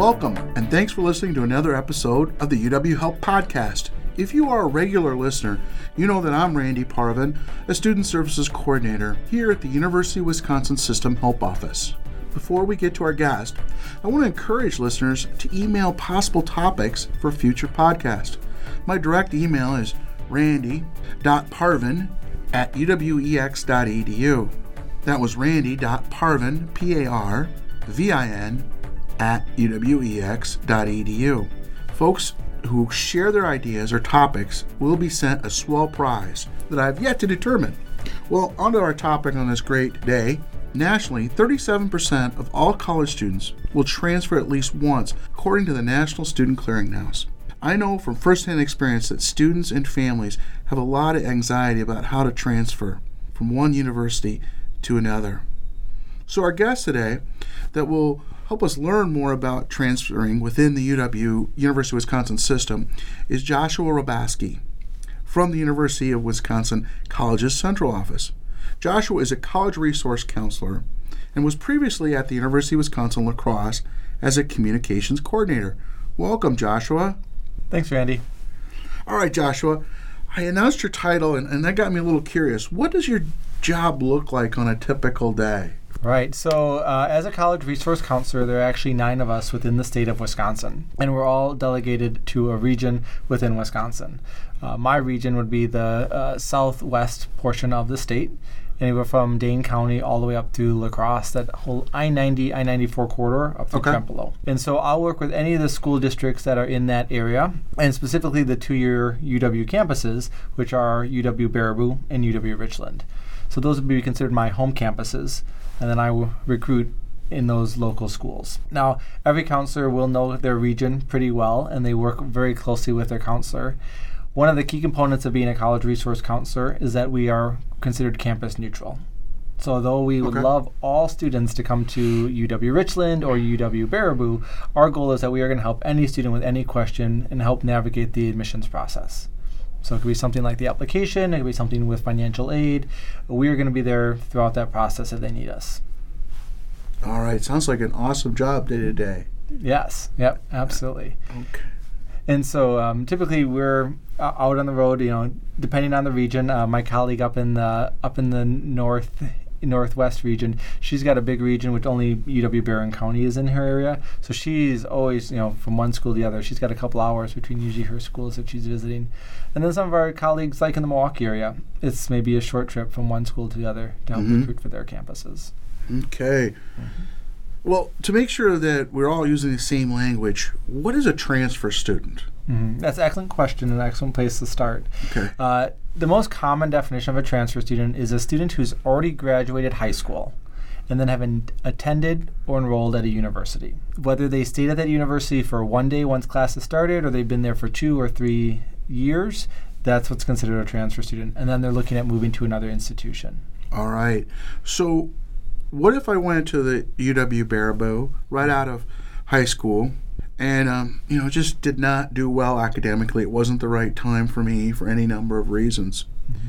Welcome, and thanks for listening to another episode of the UW Help Podcast. If you are a regular listener, you know that I'm Randy Parvin, a Student Services Coordinator here at the University of Wisconsin System Help Office. Before we get to our guest, I want to encourage listeners to email possible topics for future podcasts. My direct email is randy.parvin@uwex.edu. That was randy.parvin, P-A-R-V-I-N, @uwex.edu. Folks who share their ideas or topics will be sent a swell prize that I have yet to determine. Well, on to our topic on this great day. Nationally, 37% of all college students will transfer at least once, according to the National Student Clearinghouse. I know from firsthand experience that students and families have a lot of anxiety about how to transfer from one university to another. So our guest today that will help us learn more about transferring within the UW, University of Wisconsin system, is Joshua Robaski from the University of Wisconsin College's Central Office. Joshua is a college resource counselor and was previously at the University of Wisconsin La Crosse as a communications coordinator. Welcome, Joshua. Thanks, Randy. All right, Joshua, I announced your title, and that got me a little curious. What does your job look like on a typical day? Right. So as a college resource counselor, there are actually 9 of us within the state of Wisconsin, and we're all delegated to a region within Wisconsin. My region would be the southwest portion of the state, and we're from Dane County all the way up to La Crosse, that whole I-90, I-94 corridor up to Trempealeau. And so I'll work with any of the school districts that are in that area, and specifically the 2-year UW campuses, which are UW Baraboo and UW Richland. So those would be considered my home campuses, and then I will recruit in those local schools. Now, every counselor will know their region pretty well, and they work very closely with their counselor. One of the key components of being a college resource counselor is that we are considered campus neutral. So though we would love all students to come to UW Richland or UW Baraboo, our goal is that we are going to help any student with any question and help navigate the admissions process. So it could be something like the application, it could be something with financial aid. We are going to be there throughout that process if they need us. All right, sounds like an awesome job day to day. Yes, yep, absolutely. Okay. And so typically we're out on the road, depending on the region. My colleague up in the northwest region, she's got a big region which only UW Barron County is in her area. So she's always, from one school to the other. She's got a couple hours between usually her schools if she's visiting. And then some of our colleagues, like in the Milwaukee area, it's maybe a short trip from one school to the other to help recruit for their campuses. Okay. Well, to make sure that we're all using the same language, what is a transfer student? That's an excellent question and an excellent place to start. Okay. The most common definition of a transfer student is a student who's already graduated high school and then have attended or enrolled at a university. Whether they stayed at that university for one day once classes started or they've been there for 2 or 3 years, that's what's considered a transfer student. And then they're looking at moving to another institution. All right. So what if I went to the UW Baraboo right out of high school and, just did not do well academically? It wasn't the right time for me for any number of reasons.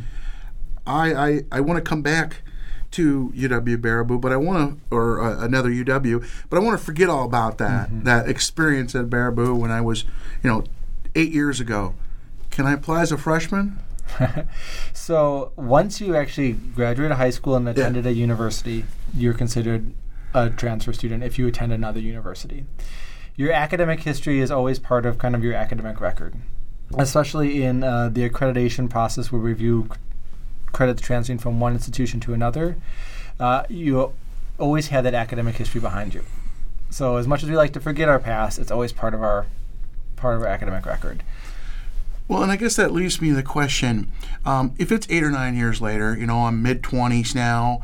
I want to come back to UW Baraboo, but I want to, or another UW, but I want to forget all about that experience at Baraboo when I was, 8 years ago. Can I apply as a freshman? So once you actually graduated high school and attended a university, you're considered a transfer student if you attend another university. Your academic history is always part of kind of your academic record, especially in the accreditation process where we review credits transferring from one institution to another. You always have that academic history behind you. So as much as we like to forget our past, it's always part of our academic record. Well, and I guess that leaves me to the question, if it's 8 or 9 years later, I'm mid-20s now,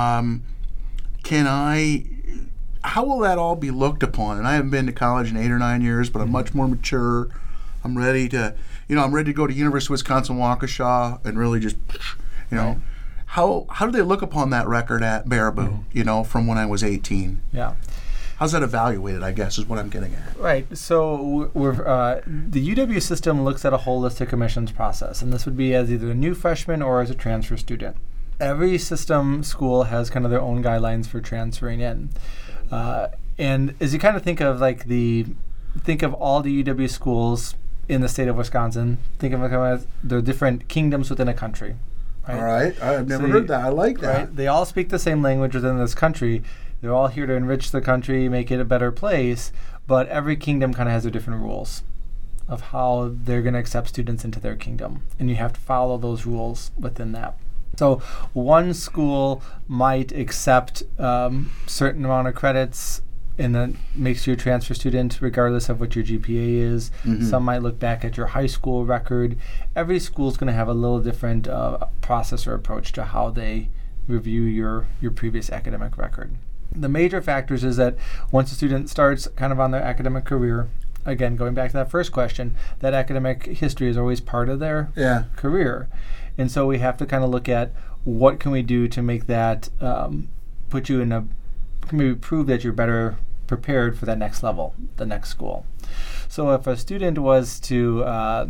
how will that all be looked upon? And I haven't been to college in 8 or 9 years, but I'm much more mature. I'm ready to, I'm ready to go to University of Wisconsin-Waukesha and really just, Right. How do they look upon that record at Baraboo, from when I was 18? Yeah. How's that evaluated, I guess, is what I'm getting at. Right. So the UW system looks at a holistic admissions process, and this would be as either a new freshman or as a transfer student. Every system school has kind of their own guidelines for transferring in. And as you kind of think of all the UW schools in the state of Wisconsin, think of them as the different kingdoms within a country. Right? All right. I've never heard that. I like that. Right? They all speak the same language within this country. They're all here to enrich the country, make it a better place, but every kingdom kind of has their different rules of how they're going to accept students into their kingdom. And you have to follow those rules within that. So one school might accept certain amount of credits and then makes you a transfer student regardless of what your GPA is. Mm-hmm. Some might look back at your high school record. Every school is going to have a little different process or approach to how they review your previous academic record. The major factors is that once a student starts kind of on their academic career, again, going back to that first question, that academic history is always part of their career. And so we have to kind of look at what can we do to make that put you in maybe prove that you're better prepared for that next level, the next school. So if a student was to,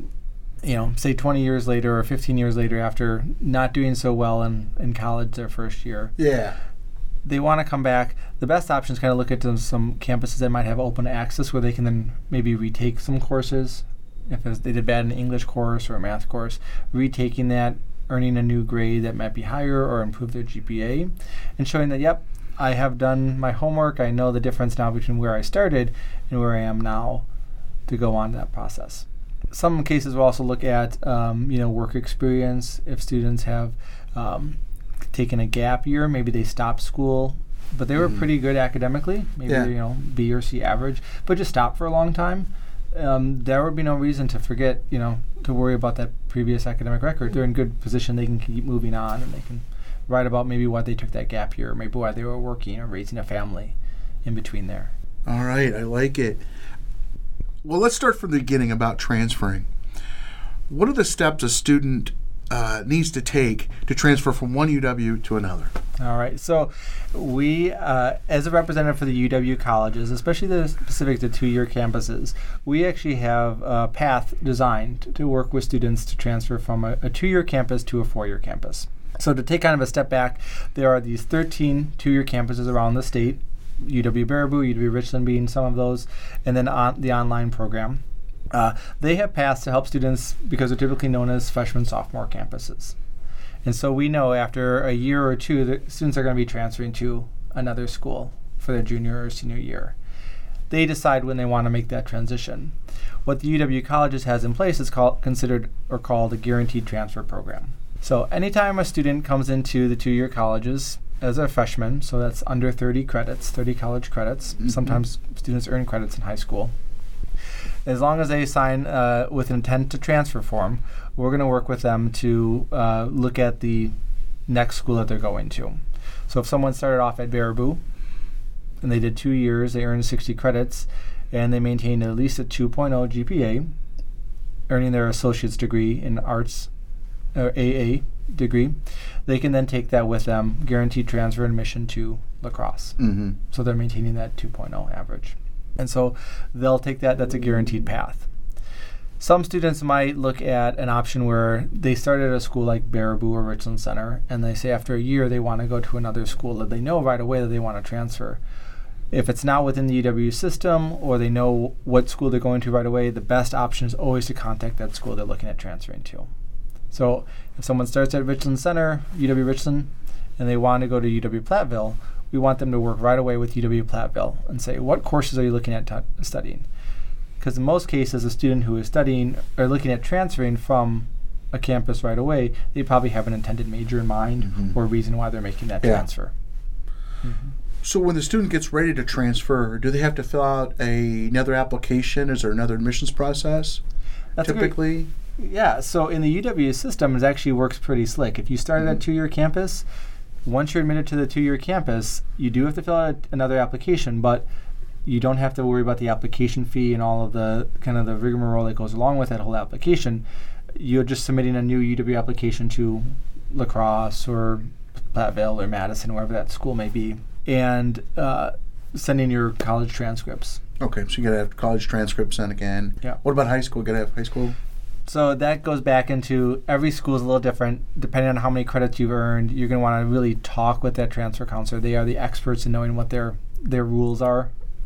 say 20 years later or 15 years later after not doing so well in college their first year, they want to come back. The best option is kind of look at some campuses that might have open access where they can then maybe retake some courses. If they did bad in an English course or a math course, retaking that, earning a new grade that might be higher or improve their GPA, and showing that, yep, I have done my homework. I know the difference now between where I started and where I am now to go on to that process. Some cases will also look at work experience. If students have taken a gap year, maybe they stopped school, but they were pretty good academically, maybe B or C average, but just stopped for a long time. There would be no reason to forget, to worry about that previous academic record. They're in good position. They can keep moving on, and they can write about maybe why they took that gap year, or maybe why they were working or raising a family in between there. All right, I like it. Well, let's start from the beginning about transferring. What are the steps a student needs to take to transfer from one UW to another? All right. So we, as a representative for the UW colleges, especially the specific to two-year campuses, we actually have a path designed to work with students to transfer from a two-year campus to a four-year campus. So to take kind of a step back, there are these 13 two-year campuses around the state, UW Baraboo, UW Richland being some of those, and then the online program. They have paths to help students because they're typically known as freshman, sophomore campuses. And so we know after a year or two that students are going to be transferring to another school for their junior or senior year. They decide when they want to make that transition. What the UW colleges has in place is called a guaranteed transfer program. So anytime a student comes into the two-year colleges as a freshman, so that's under 30 credits, 30 college credits. Mm-hmm. Sometimes students earn credits in high school. As long as they sign with intent to transfer form, we're going to work with them to look at the next school that they're going to. So if someone started off at Baraboo and they did 2 years, they earned 60 credits, and they maintained at least a 2.0 GPA, earning their associate's degree in arts, or AA degree, they can then take that with them, guaranteed transfer admission to La Crosse. Mm-hmm. So they're maintaining that 2.0 average. And so they'll take that. That's a guaranteed path. Some students might look at an option where they start at a school like Baraboo or Richland Center, and they say after a year they want to go to another school that they know right away that they want to transfer. If it's not within the UW system or they know what school they're going to right away, the best option is always to contact that school they're looking at transferring to. So if someone starts at Richland Center, UW Richland, and they want to go to UW Platteville, we want them to work right away with UW Platteville and say, what courses are you looking at studying? Because in most cases, a student who is studying or looking at transferring from a campus right away, they probably have an intended major in mind or reason why they're making that transfer. Mm-hmm. So when the student gets ready to transfer, do they have to fill out another application? Is there another admissions process? That's typically? Yeah, so in the UW system, it actually works pretty slick. If you start at a two-year campus, once you're admitted to the two-year campus, you do have to fill out another application, but you don't have to worry about the application fee and all of the kind of the rigmarole that goes along with that whole application. You're just submitting a new UW application to La Crosse or Platteville or Madison, wherever that school may be, and sending your college transcripts. Okay, so you got to have college transcripts sent again. Yeah. What about high school? Got to have high school? So that goes back into every school is a little different. Depending on how many credits you've earned, you're going to want to really talk with that transfer counselor. They are the experts in knowing what their rules are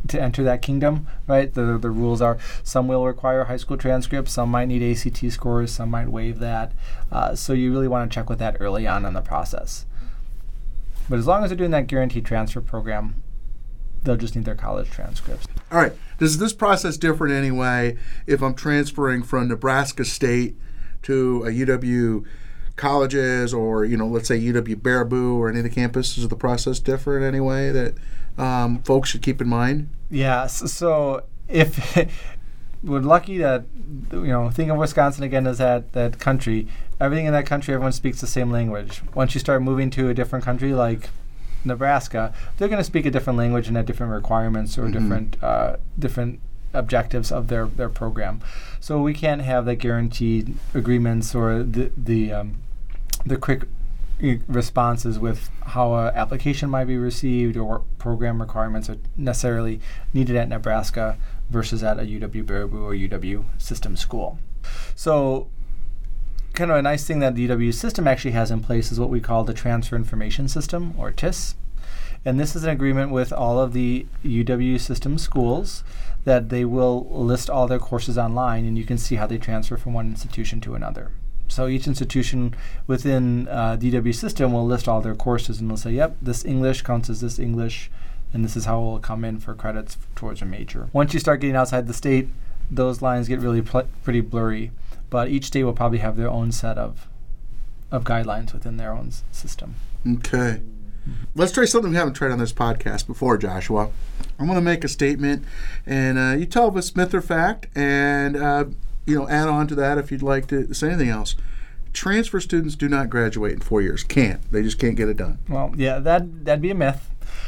to enter that kingdom, right? The rules are some will require high school transcripts, some might need ACT scores, some might waive that. So you really want to check with that early on in the process. But as long as they're doing that guaranteed transfer program, they'll just need their college transcripts. All right. Is this process different anyway if I'm transferring from Nebraska State to a UW colleges or, let's say UW Baraboo or any of the campuses? Is the process different anyway that folks should keep in mind? Yeah. So if we're lucky that, think of Wisconsin again as that country. Everything in that country, everyone speaks the same language. Once you start moving to a different country like Nebraska, they're going to speak a different language and have different requirements or different objectives of their program. So we can't have the guaranteed agreements or the quick responses with how an application might be received or what program requirements are necessarily needed at Nebraska versus at a UW Baraboo or UW system school. So kind of a nice thing that the UW system actually has in place is what we call the Transfer Information System, or TIS. And this is an agreement with all of the UW system schools that they will list all their courses online, and you can see how they transfer from one institution to another. So each institution within the UW system will list all their courses, and they'll say, yep, this English counts as this English, and this is how it will come in for credits towards a major. Once you start getting outside the state, those lines get really pretty blurry. But each state will probably have their own set of guidelines within their own system. Okay. Let's try something we haven't tried on this podcast before, Joshua. I'm going to make a statement, and you tell if it's myth or fact, and add on to that if you'd like to say anything else. Transfer students do not graduate in 4 years. Can't. They just can't get it done. Well, yeah, that'd be a myth.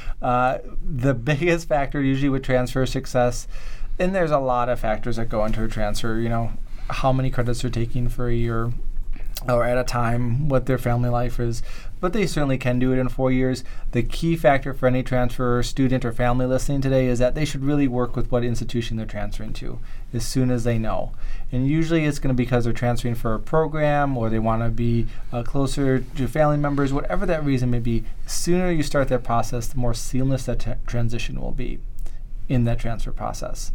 The biggest factor usually with transfer success, and there's a lot of factors that go into a transfer, how many credits they're taking for a year or at a time, what their family life is. But they certainly can do it in 4 years. The key factor for any transfer student or family listening today is that they should really work with what institution they're transferring to as soon as they know. And usually it's going to be because they're transferring for a program or they want to be closer to family members, whatever that reason may be. The sooner you start that process, the more seamless that transition will be in that transfer process.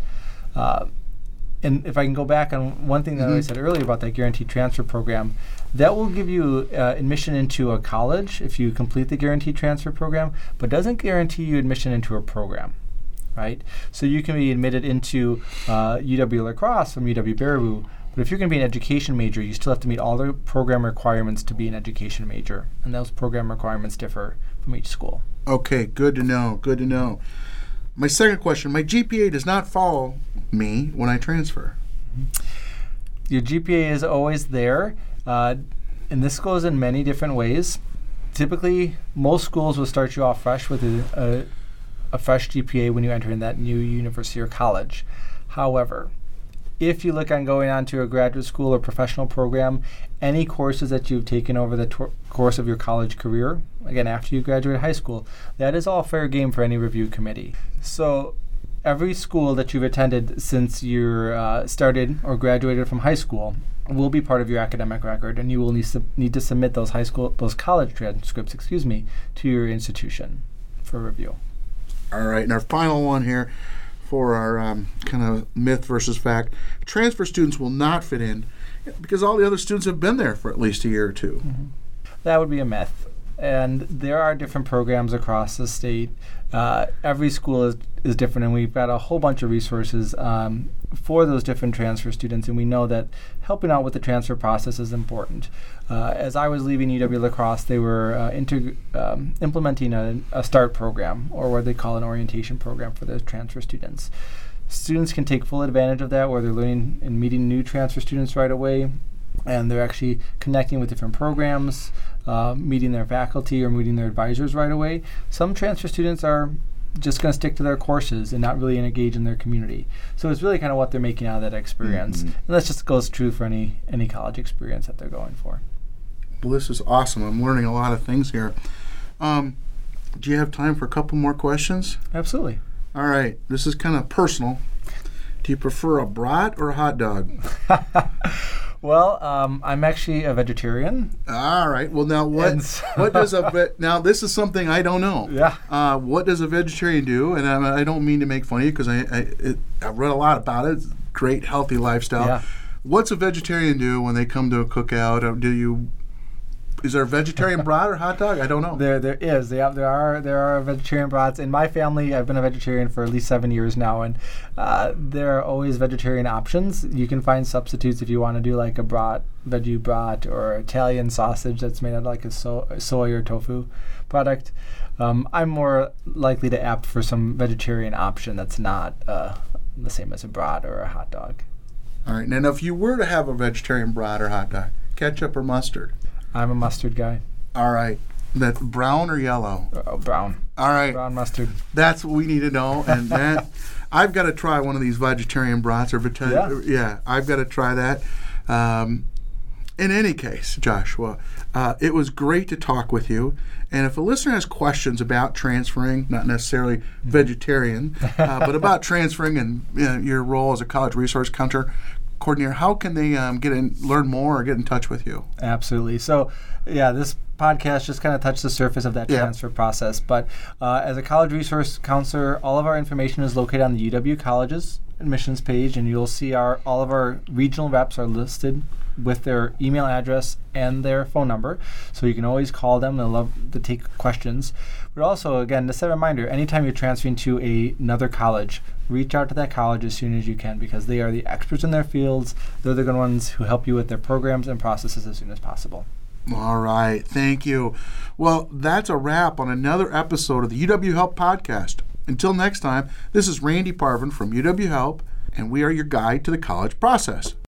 And if I can go back on one thing that I said earlier about that guaranteed transfer program, that will give you admission into a college if you complete the guaranteed transfer program, but doesn't guarantee you admission into a program, right? So you can be admitted into UW La Crosse from UW Baraboo, but if you're going to be an education major, you still have to meet all the program requirements to be an education major, and those program requirements differ from each school. Okay, good to know, good to know. My second question, my GPA does not follow me when I transfer. Your GPA is always there, and this goes in many different ways. Typically, most schools will start you off fresh with a fresh GPA when you enter in that new university or college. However, if you look on going on to a graduate school or professional program, any courses that you've taken over the course of your college career, again, after you graduate high school, that is all fair game for any review committee. So every school that you've attended since you started or graduated from high school will be part of your academic record, and you will need to submit those college transcripts, to your institution for review. All right, and our final one here for our kind of myth versus fact. Transfer students will not fit in because all the other students have been there for at least a year or two. Mm-hmm. That would be a myth. And there are different programs across the state. Every school is different, and we've got a whole bunch of resources for those different transfer students, and we know that helping out with the transfer process is important. As I was leaving UW La Crosse, they were implementing a START program, or what they call an orientation program for the transfer students. Students can take full advantage of that, where they're learning and meeting new transfer students right away, and they're actually connecting with different programs, meeting their faculty or meeting their advisors right away. Some transfer students are just going to stick to their courses and not really engage in their community. So it's really kind of what they're making out of that experience. And that just goes true for any college experience that they're going for. Well, this is awesome. I'm learning a lot of things here. Do you have time for a couple more questions? Absolutely. All right. This is kind of personal. Do you prefer a brat or a hot dog? Well, I'm actually a vegetarian. All right. Well, now what does now this is something I don't know. Yeah. What does a vegetarian do? And I don't mean to make fun of you because I've read a lot about it. It's a great, healthy lifestyle. Yeah. What's a vegetarian do when they come to a cookout? Is there a vegetarian brat or hot dog? I don't know. There is. There are vegetarian brats. In my family, I've been a vegetarian for at least 7 years now, and there are always vegetarian options. You can find substitutes if you want to do like a veggie brat, or Italian sausage that's made out of like a soy or tofu product. I'm more likely to opt for some vegetarian option that's not the same as a brat or a hot dog. All right. Now, if you were to have a vegetarian brat or hot dog, ketchup or mustard? I'm a mustard guy. All right. That's brown or yellow? Brown. All right. Brown mustard. That's what we need to know. And that I've got to try one of these vegetarian brats or yeah, I've got to try that. In any case, Joshua, it was great to talk with you. And if a listener has questions about transferring, not necessarily vegetarian, but about transferring and your role as a college resource coordinator, how can they learn more or get in touch with you? Absolutely. So, yeah, this podcast just kind of touched the surface of that transfer process. But as a college resource counselor, all of our information is located on the UW College's admissions page, and you'll see all of our regional reps are listed with their email address and their phone number. So you can always call them. They'll love to take questions. But also, again, just a reminder, anytime you're transferring to another college, reach out to that college as soon as you can, because they are the experts in their fields. They're the good ones who help you with their programs and processes as soon as possible. All right. Thank you. Well, that's a wrap on another episode of the UW Help Podcast. Until next time, this is Randy Parvin from UW Help, and we are your guide to the college process.